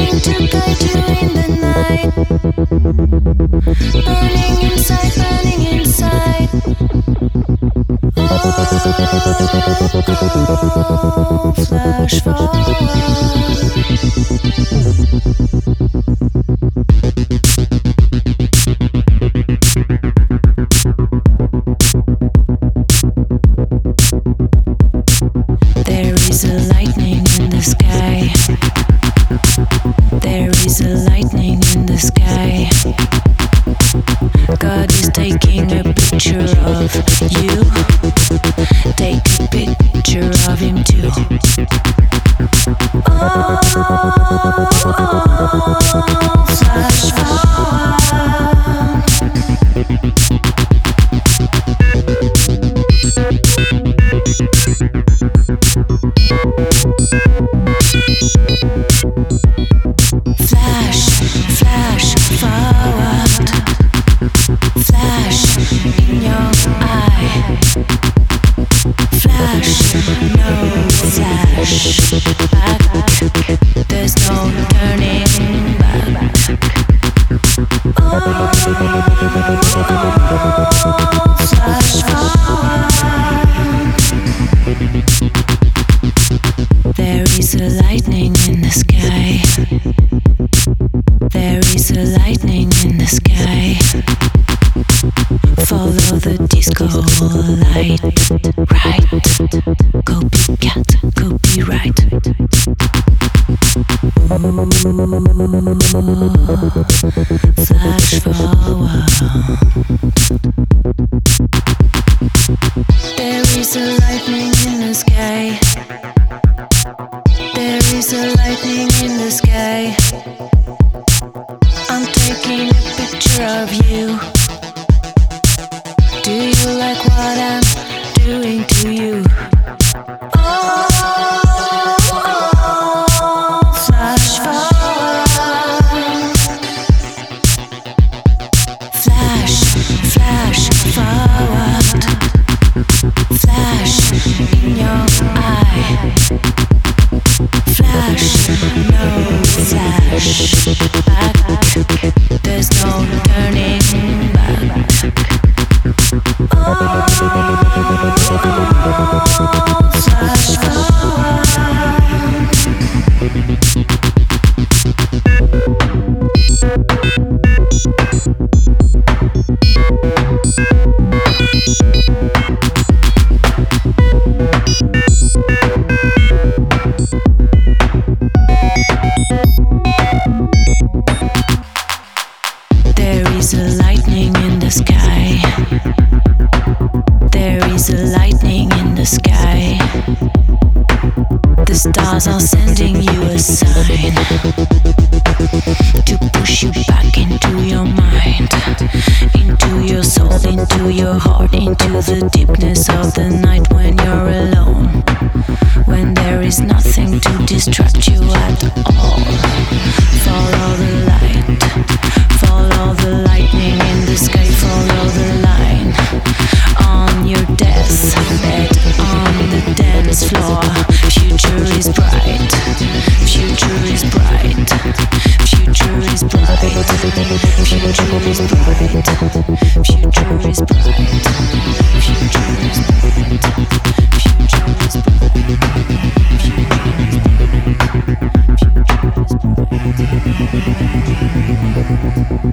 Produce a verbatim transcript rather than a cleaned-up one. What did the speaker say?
Waiting to guide you in the night. Burning inside, burning inside. Oh, flash forward. There is a lightning in the sky. There is a lightning in the sky. God is taking a picture of you. Take a picture of him too. Oh, oh, flash forward. Flash, flash forward. Flash in your eye. Flash, no flash back. There's no turning back. Oh, flash forward. There is a lightning in the sky. There is a lightning in the sky. Follow the disco light, right? Copycat, copyright. Flash forward. There is a lightning in the sky. There is a lightning in the sky. I'm taking a picture of you. Do you like what I'm doing to you? Oh, oh, flash forward. Flash, flash forward. Flash in your eye. Flash, no flash back. There's no turning back. Oh, flash forward. There is a lightning in the sky. There is a lightning in the sky. The stars are sending you a sign to push you back into your mind, into your soul, into your heart, into the deepness of the night when you're alone, when there is nothing to distract you at all. Follow the light, follow the lightning in the sky, follow the line on your deathbed, on the dance floor. Future is bright, future is bright, future is bright, future is bright, future is bright, future is bright, future is bright, future is bright.